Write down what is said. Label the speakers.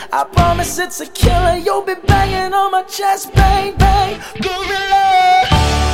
Speaker 1: I promise it's a killer. You'll be banging on my chest, bang, bang, gorilla.